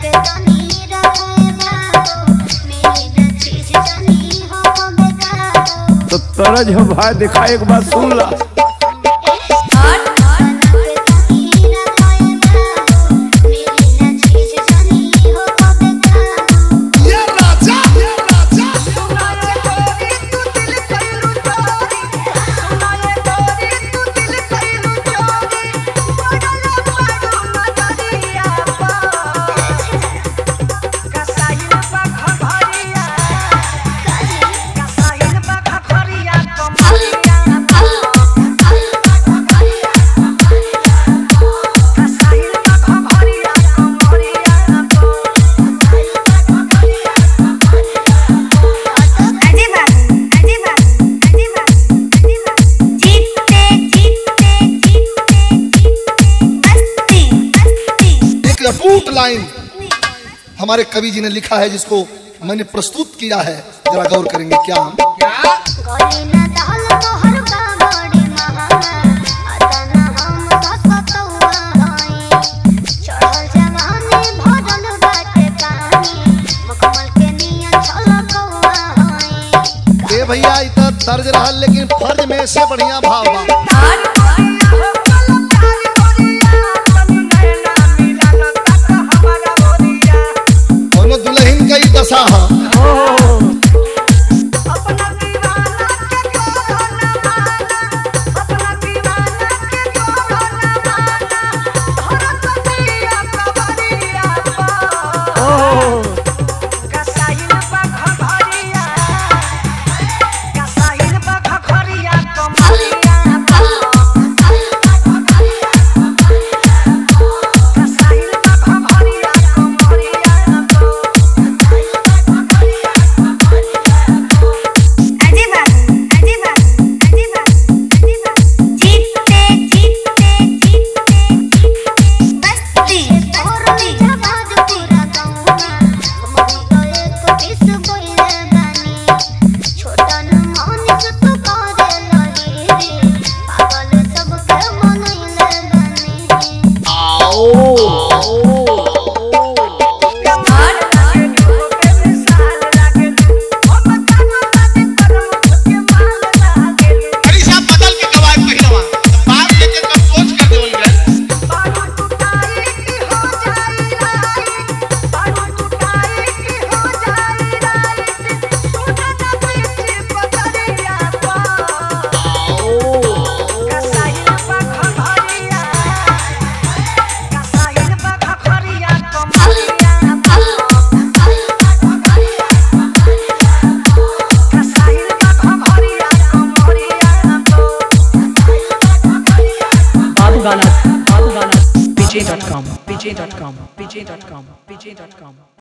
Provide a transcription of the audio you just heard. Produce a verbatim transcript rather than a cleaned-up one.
तो तरज हो भाई दिखा एक बार सुन ला। अटूट लाइन हमारे कवि जी ने लिखा है जिसको मैंने प्रस्तुत किया है, जरा गौर करेंगे क्या हम ए भैया इतना तर्ज रहा लेकिन फर्ज में से बढ़िया भाव बा। दुल्हन का ही दशा है P J dot com, P J dot com, P J dot com, P J dot com.